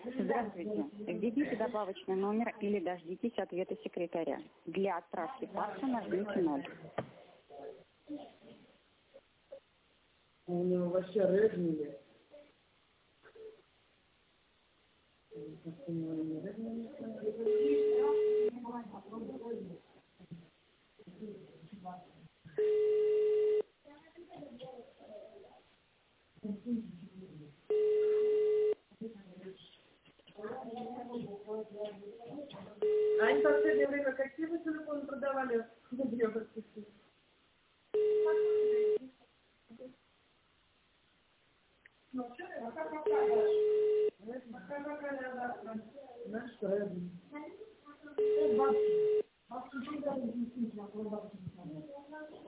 Здравствуйте. Введите добавочный номер или дождитесь ответа секретаря. Для отправки факса нажмите 0. У него вообще рыжие. А они в последнее время какие вы телефоны продавали? Наш